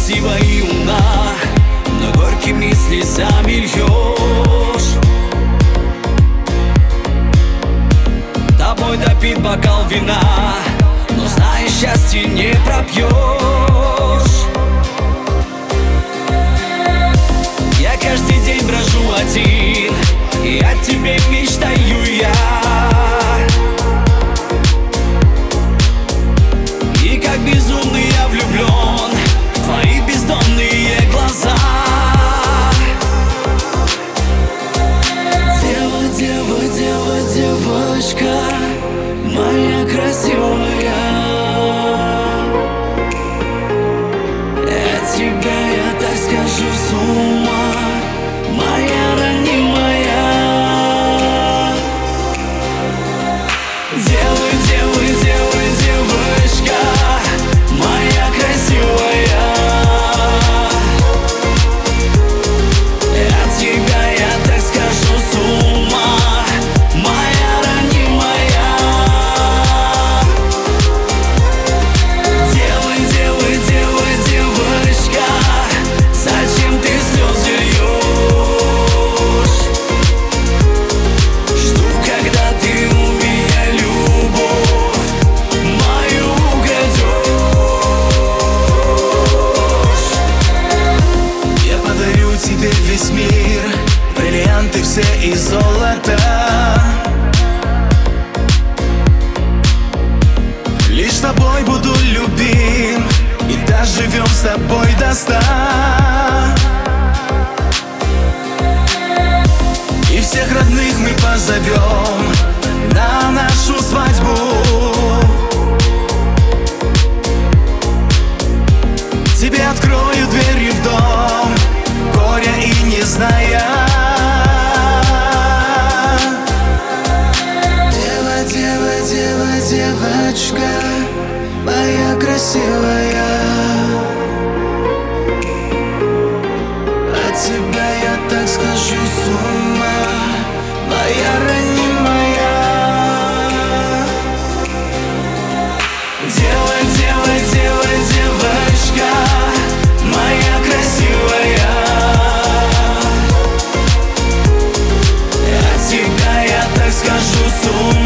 красива и умна, но горькими слезами льешь. Тобой допит бокал вина, но знаешь, счастье не пропьешь. Я каждый день брожу один, и о тебе мечтаю я. И как безумный я влюблен в твои бездонные глаза. Дева, дева, дева, девочка, моя красивая. От тебя я, так скажу, с ума, моя ранимая. Дева, дева, дева, девочка, моя красивая. От тебя я, так скажу, с ума, моя ранимая. Дева, дева, дева, девочка, зачем ты слезы льешь? Жду, когда ты у меня любовь мою украдешь. Я подарю тебе весь мир, бриллианты все из золота. Лишь тобой буду любим, и доживем с тобой до 100. И всех родных мы позовем на нашу свадьбу. Тебе открою двери в дом, горя и не зная. Дева, дева, дева, девочка, моя красивая. От тебя я, так скажу, с ума, моя ранимая. Дева, дева, дева, девочка, моя красивая. От тебя я, так скажу, с ума.